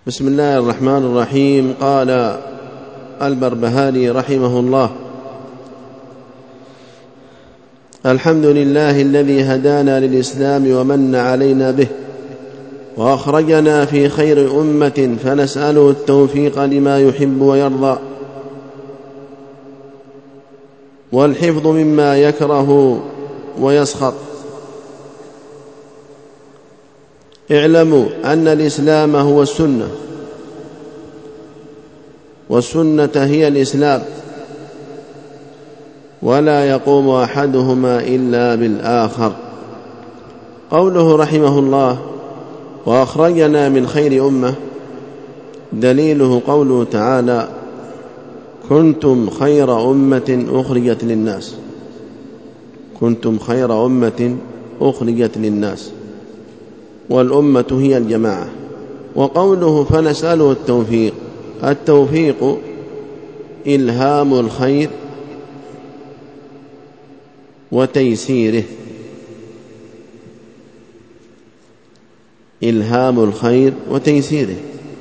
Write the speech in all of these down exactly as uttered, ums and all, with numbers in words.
بسم الله الرحمن الرحيم. قال البربهاري رحمه الله: الحمد لله الذي هدانا للإسلام ومن علينا به وأخرجنا في خير أمة، فنسأله التوفيق لما يحب ويرضى والحفظ مما يكره ويسخط. اعلموا أن الإسلام هو السنة، والسنة هي الإسلام، ولا يقوم أحدهما إلا بالآخر. قوله رحمه الله: وأخرجنا من خير أمة، دليله قوله تعالى: كنتم خير أمة أخرجت للناس. كنتم خير أمة أخرجت للناس، والأمة هي الجماعة. وقوله فنسأله التوفيق، التوفيق إلهام الخير وتيسيره. إلهام الخير وتيسيره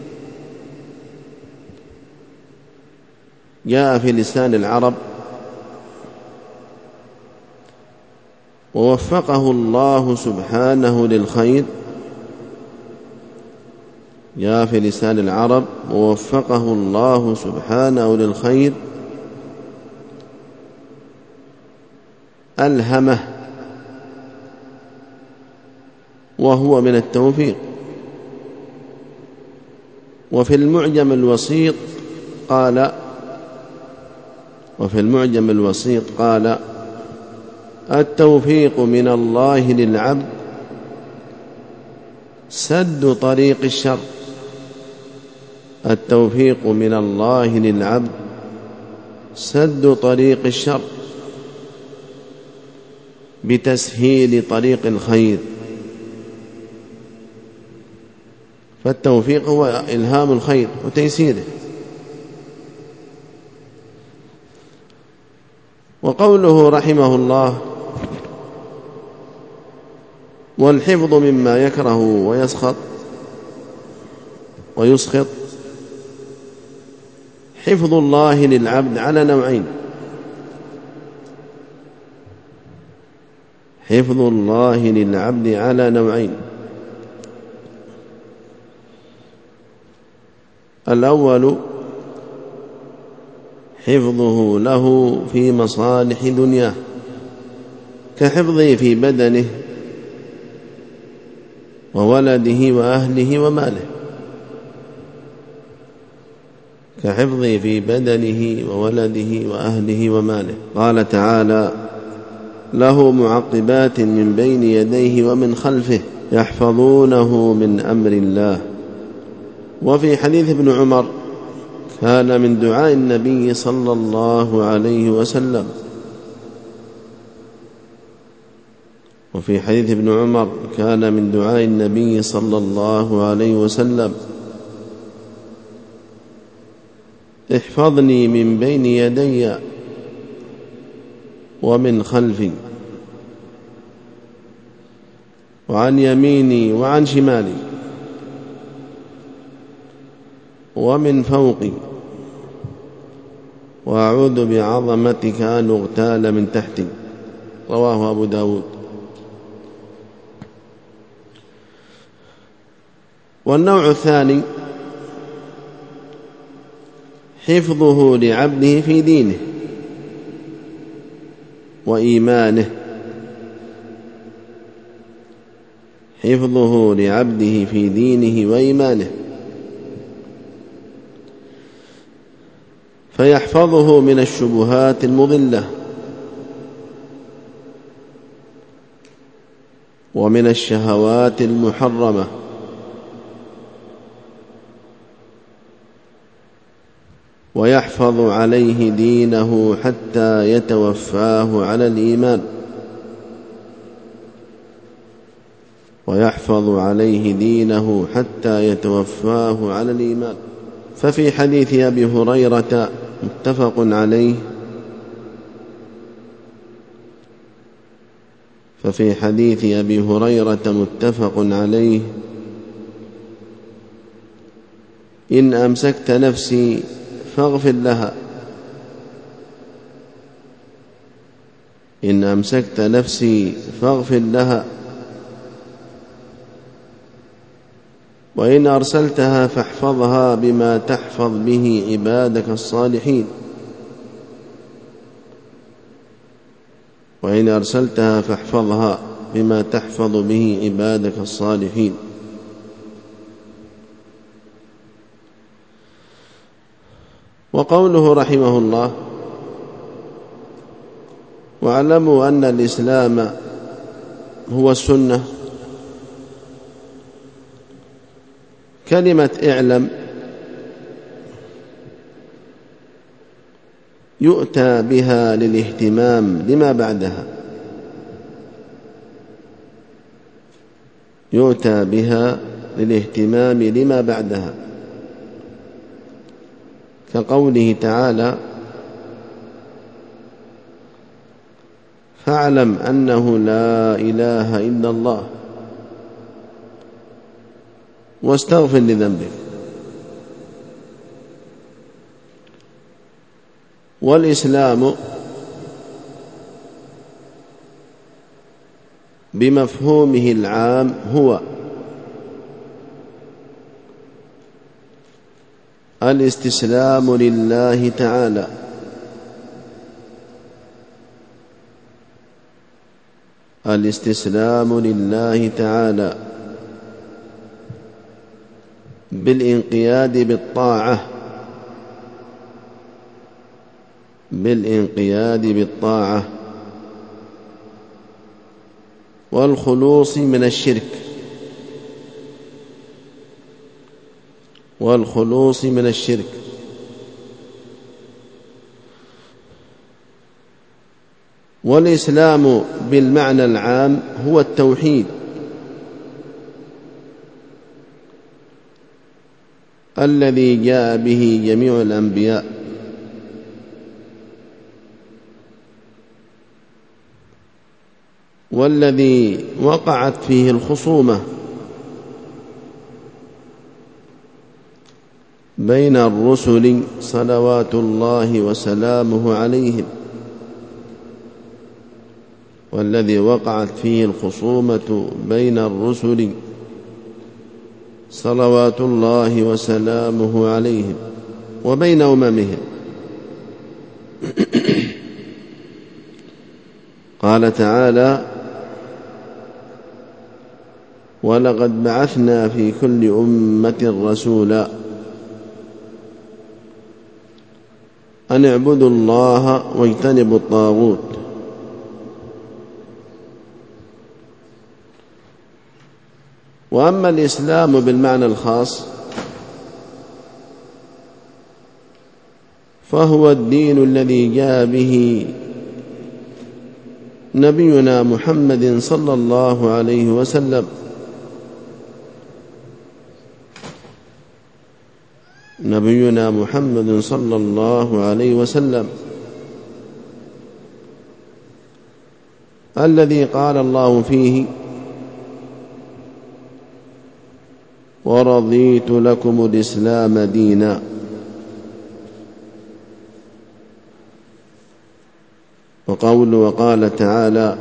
جاء في لسان العرب: ووفقه الله سبحانه للخير. جاء في لسان العرب: ووفقه الله سبحانه للخير، ألهمه، وهو من التوفيق. وفي المعجم الوسيط قال وفي المعجم الوسيط قال: التوفيق من الله للعبد سد طريق الشر. التوفيق من الله للعبد سد طريق الشر بتسهيل طريق الخير. فالتوفيق هو إلهام الخير وتيسيره. وقوله رحمه الله: والحفظ مما يكره ويسخط ويسخط. حفظ الله للعبد على نوعين: حفظ الله للعبد على نوعين الأول حفظه له في مصالح دنياه، كحفظه في بدنه وولده وأهله وماله. كحفظه في بدنه وولده وأهله وماله. قال تعالى: له معقبات من بين يديه ومن خلفه يحفظونه من أمر الله. وفي حديث ابن عمر: كان من دعاء النبي صلى الله عليه وسلم وفي حديث ابن عمر كان من دعاء النبي صلى الله عليه وسلم: احفظني من بين يدي ومن خلفي وعن يميني وعن شمالي ومن فوقي، وأعوذ بعظمتك أن أغتال من تحتي. رواه أبو داود. والنوع الثاني حفظه لعبده في دينه وإيمانه. حفظه لعبده في دينه وإيمانه، فيحفظه من الشبهات المضلة ومن الشهوات المحرمة، ويحفظ عليه دينه حتى يتوفاه على الإيمان ويحفظ عليه دينه حتى يتوفاه على الإيمان. ففي حديث أبي هريرة متفق عليه ففي حديث أبي هريرة متفق عليه إن أمسكت نفسي فاغفر لها إن أمسكت نفسي فاغفر لها وإن أرسلتها فاحفظها بما تحفظ به عبادك الصالحين وإن أرسلتها فاحفظها بما تحفظ به عبادك الصالحين. وقوله رحمه الله: واعلموا أن الإسلام هو السنة. كلمة اعلم يؤتى بها للاهتمام لما بعدها يؤتى بها للاهتمام لما بعدها كقوله تعالى: فاعلم أنه لا إله إلا الله واستغفر لذنبك. والإسلام بمفهومه العام هو الاستسلام لله تعالى الاستسلام لله تعالى بالانقياد بالطاعة بالانقياد بالطاعة والخلوص من الشرك والخلوص من الشرك والإسلام بالمعنى العام هو التوحيد الذي جاء به جميع الأنبياء والذي وقعت فيه الخصومة بين الرسل صلوات الله وسلامه عليهم والذي وقعت فيه الخصومة بين الرسل صلوات الله وسلامه عليهم وبين أممهم. قال تعالى: ولقد بعثنا في كل أمة رسولا أن اعبدوا الله واجتنبوا الطاغوت. وأما الإسلام بالمعنى الخاص فهو الدين الذي جاء به نبينا محمد صلى الله عليه وسلم نبينا محمد صلى الله عليه وسلم الذي قال الله فيه: ورضيت لكم الإسلام دينا. وقول وقال تعالى: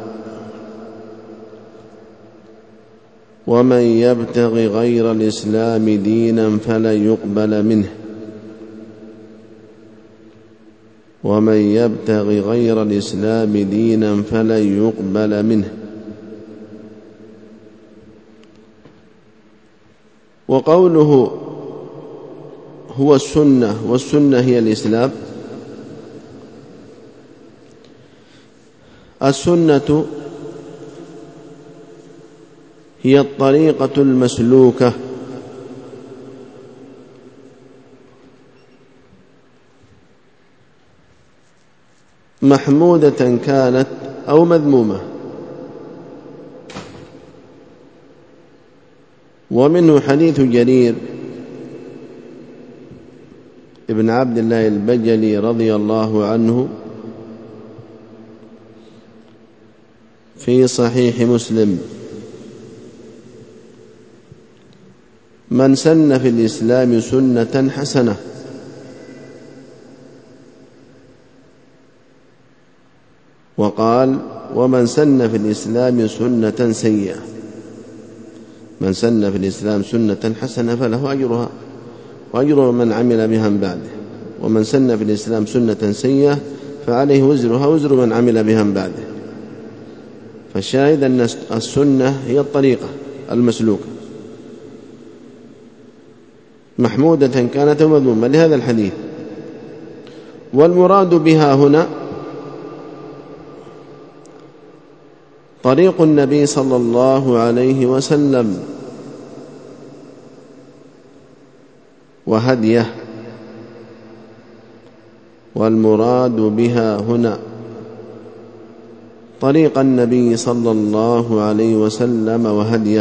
ومن يبتغ غير الإسلام دينا فلن يقبل منه ومن يبتغ غير الإسلام دينا فلن يقبل منه. وقوله هو السنة والسنة هي الإسلام. السنة هي الطريقة المسلوكة محمودة كانت أو مذمومة. ومنه حديث جرير ابن عبد الله البجلي رضي الله عنه في صحيح مسلم من سن في الإسلام سنة حسنة وقال ومن سن في الإسلام سنة سيئة. من سن في الإسلام سنة حسنة فله أجرها وأجر من عمل بها من بعده، ومن سن في الإسلام سنة سيئة فعليه وزرها وزر من عمل بها من بعده. فالشاهد أن السنة هي الطريقة المسلوكة محمودة كانت ومذمومة لهذا الحديث. والمراد بها هنا طريق النبي صلى الله عليه وسلم وهديه. والمراد بها هنا طريق النبي صلى الله عليه وسلم وهديه.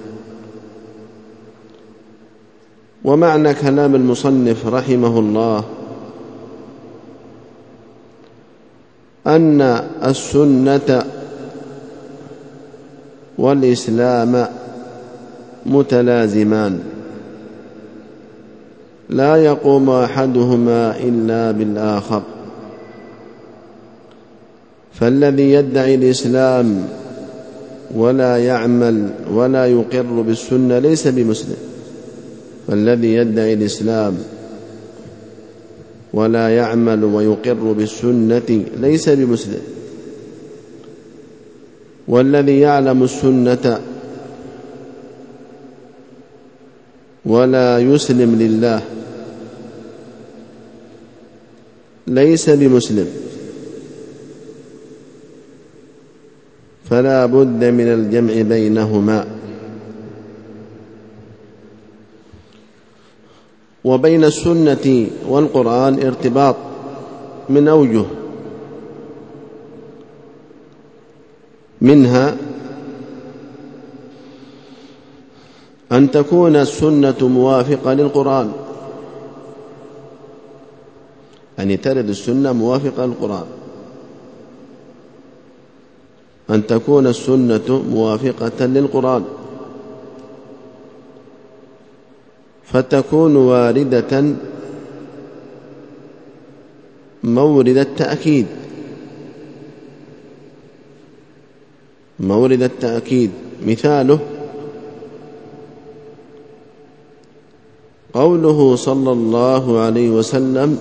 ومعنى كلام المصنف رحمه الله أن السنة والإسلام متلازمان لا يقوم أحدهما إلا بالآخر. فالذي يدعي الإسلام ولا يعمل ولا يقر بالسنة ليس بمسلم. فالذي يدعي الإسلام ولا يعمل ويقر بالسنة ليس بمسلم. والذي يعلم السنة ولا يسلم لله ليس بمسلم. فلا بد من الجمع بينهما. وبين السنة والقرآن ارتباط من أوجه، منها أن تكون السنة موافقة للقرآن، أن ترد السنة موافقة للقرآن، أن تكون السنة موافقة للقرآن فتكون واردة مورد التأكيد مورد التأكيد مثاله قوله صلى الله عليه وسلم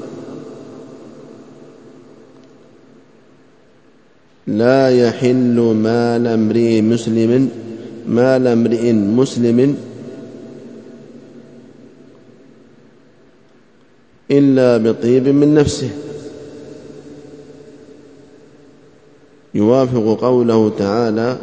لا يحل مال امرئ مسلم مال امرئ مسلم إلا بطيب من نفسه، يوافق قوله تعالى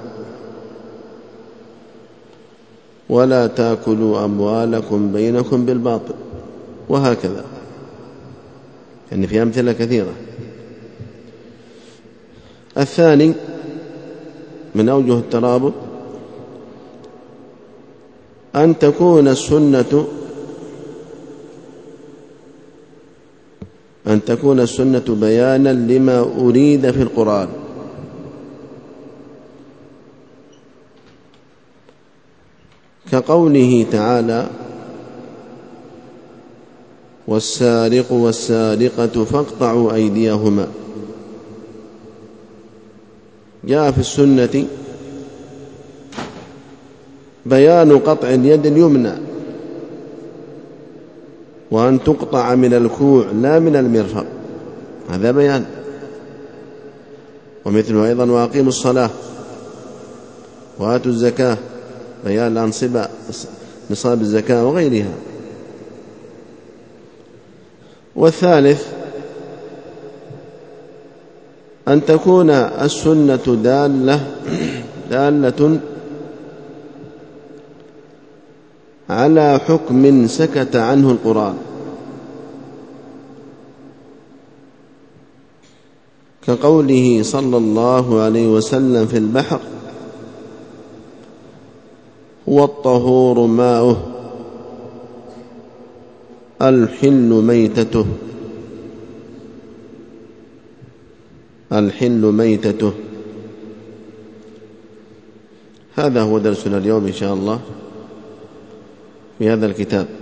ولا تأكلوا أموالكم بينكم بالباطل، وهكذا. يعني في أمثلة كثيرة. الثاني من أوجه الترابط أن تكون السنة أن تكون السنة بيانا لما أريد في القرآن، كقوله تعالى والسارق والسارقة فاقطعوا أيديهما. جاء في السنة بيان قطع اليد اليمنى وأن تقطع من الكوع لا من المرفق، هذا بيان. ومثله أيضا وأقيموا الصلاة وآتوا الزكاة، بيان الأنصبة نصاب الزكاة وغيرها. والثالث أن تكون السنة دالة دالة على حكم سكت عنه القرآن، كقوله صلى الله عليه وسلم في البحر هو الطهور ماؤه الحل ميتته الحل ميتته. هذا هو درسنا اليوم إن شاء الله في هذا الكتاب.